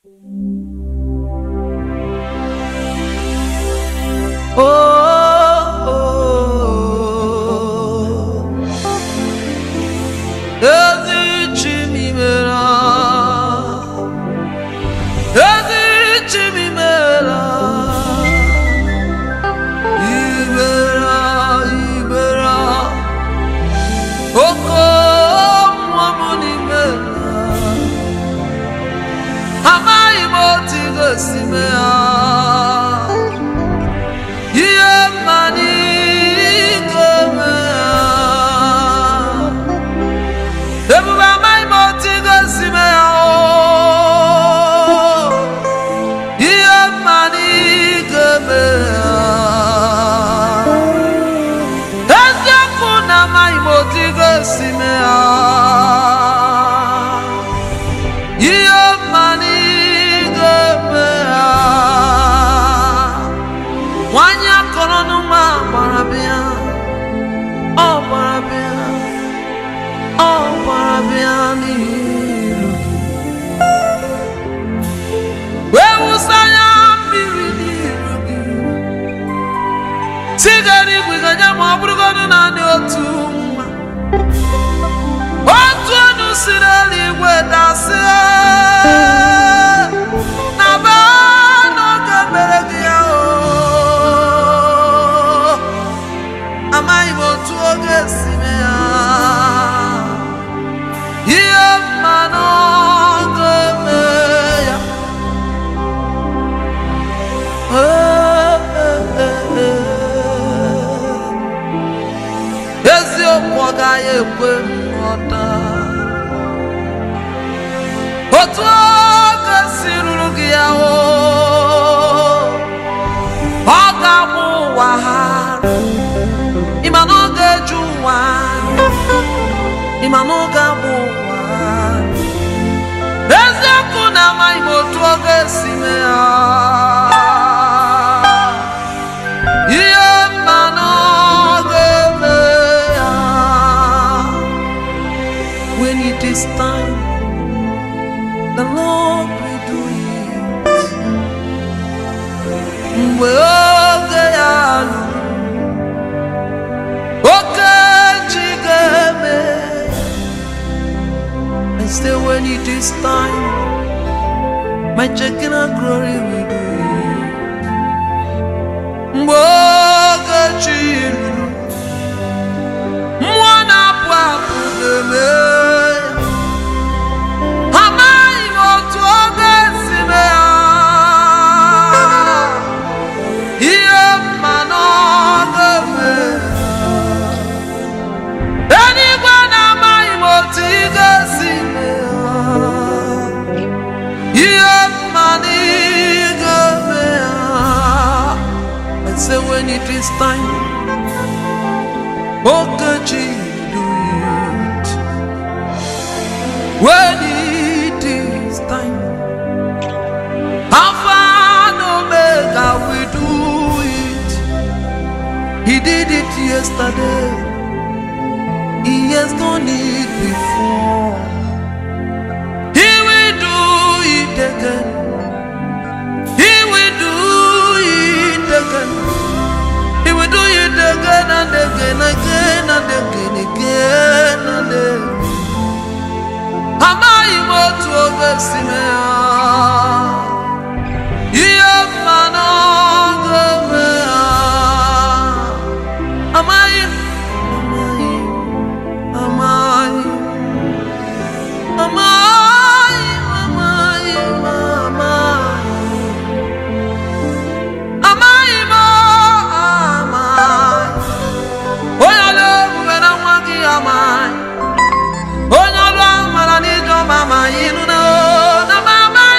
Mama, you know, na mama.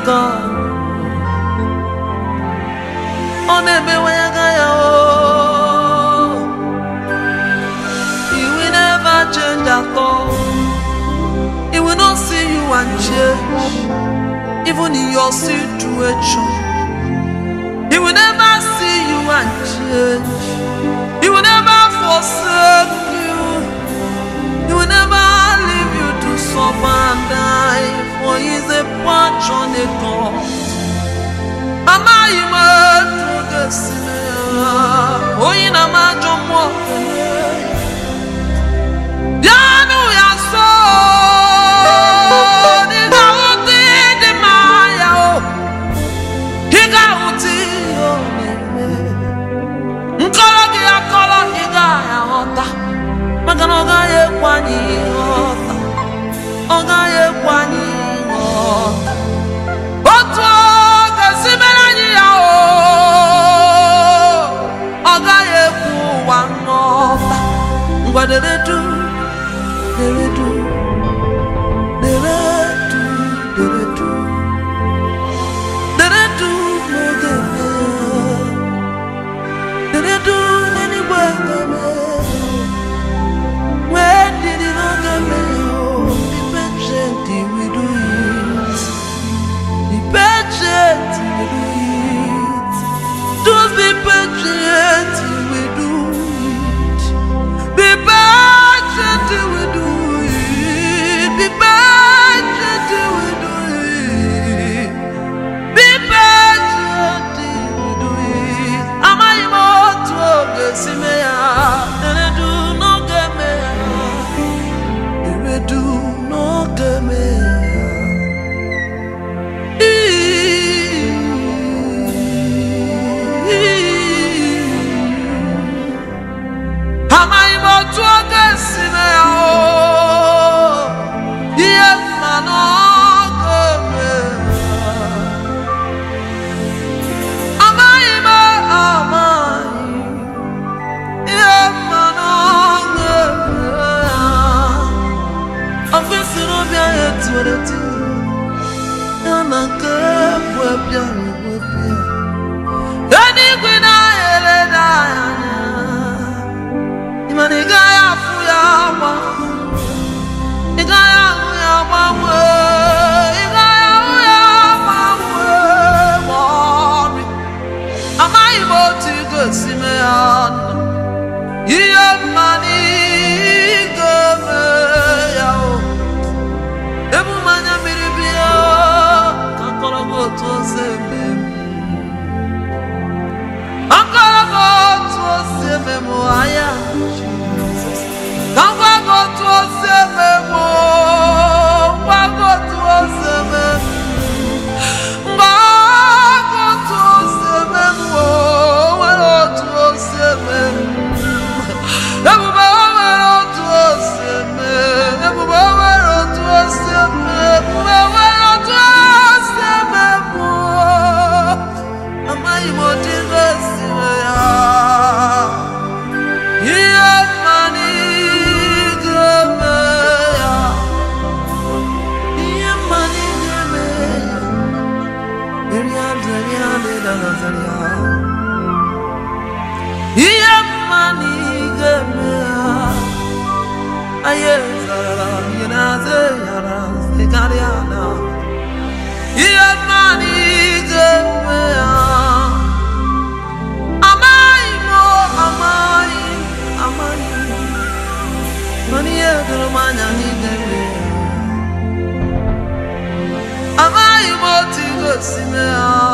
God. On every way I go, He will never change at all. He will not see you and change, even in your situation. He will never see you and change. He will never forsake you. He will never leave you to suffer and die, for He is a passionate God. Am I to the sinner? Oh, in a match of water. Yanu Yaso, the Gauti, the Maya, he got it. Nkologia kolo igaya ota, magana ogaye kwani ota, ogaye kwani ota. Oto gasimeni ya o, ogaye kuwa ota. Ngwa dere du, dere du, dere du, dere du, dere du no dere. Did it do any work of me? Where did it not get me? Be patient, we do it. Be patient, we do it. Just be patient, we do it. Be patient, we do it. Be patient, we do it. Be patient, we do it. Am I Simea, dere do no game, dere do no game. Am I about to get Simea? Yes, man, no game. Am I? Simea